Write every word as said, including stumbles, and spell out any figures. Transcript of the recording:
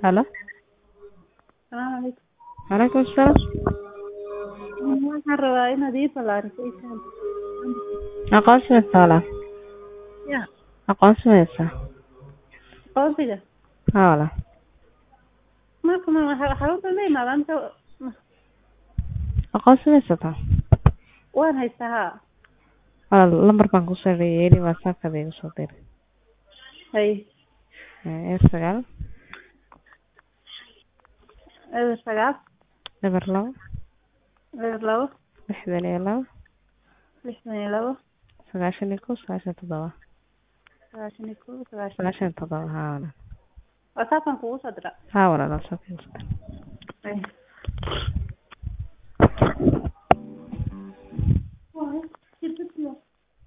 Halo. Salaam calaykum. Calaykum asalaam. Waxaan rabaa inaad ii falanqeyso. Aqoonsi maysa walaal. Ya, Aqoonsi maysa. aqoonsiga. Haa walaal. Marka ma waxa xarunta ma imaadan ta Aqoonsi maysa taa. waan haystaa haa. Walaal lambar baan ku soo yeeri WhatsApp-ka igu soo dir. Hay, Ee sagaal eber sagaal, eber labo eber labo, lixdan iyo labo lixdan iyo labo, sagaashan iyo kow sagaashan iyo toddoba sagaashan iyo kow, sagaashan. sagaashan iyo toddoba haa walaal. WhatsApp-kan kugu soo diraa. Haa walaal WhatsApp-ka igu soo dir. Hay.